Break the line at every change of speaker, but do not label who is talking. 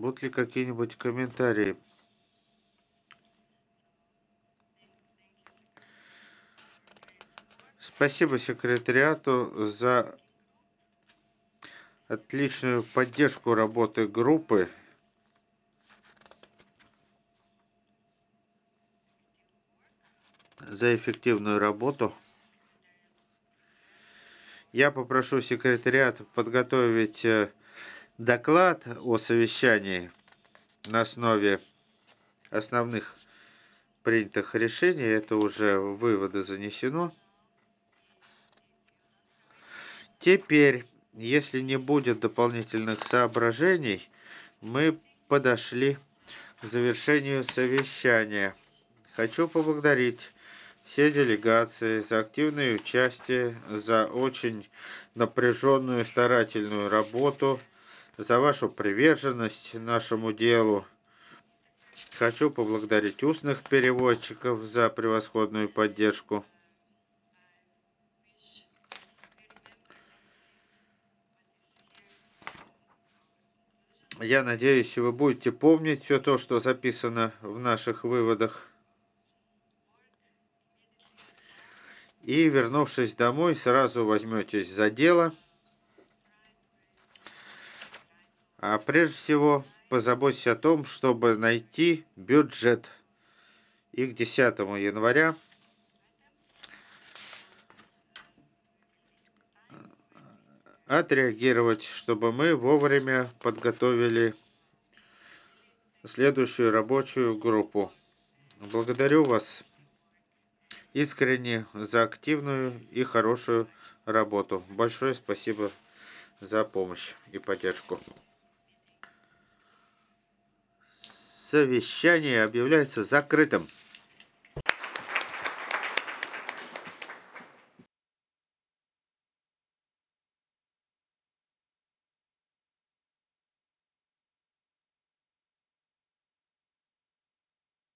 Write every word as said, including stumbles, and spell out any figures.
Будут ли какие-нибудь комментарии? Спасибо секретариату за отличную поддержку работы группы. За эффективную работу. Я попрошу секретариат подготовить доклад о совещании на основе основных принятых решений. Это уже в выводы занесено. Теперь, если не будет дополнительных соображений, мы подошли к завершению совещания. Хочу поблагодарить все делегации за активное участие, за очень напряженную старательную работу, за вашу приверженность нашему делу. Хочу поблагодарить устных переводчиков за превосходную поддержку. Я надеюсь, вы будете помнить все то, что записано в наших выводах. И, вернувшись домой, сразу возьметесь за дело. А прежде всего, позаботьтесь о том, чтобы найти бюджет. И к десятому января отреагировать, чтобы мы вовремя подготовили следующую рабочую группу. Благодарю вас искренне за активную и хорошую работу. Большое спасибо за помощь и поддержку. Совещание объявляется закрытым.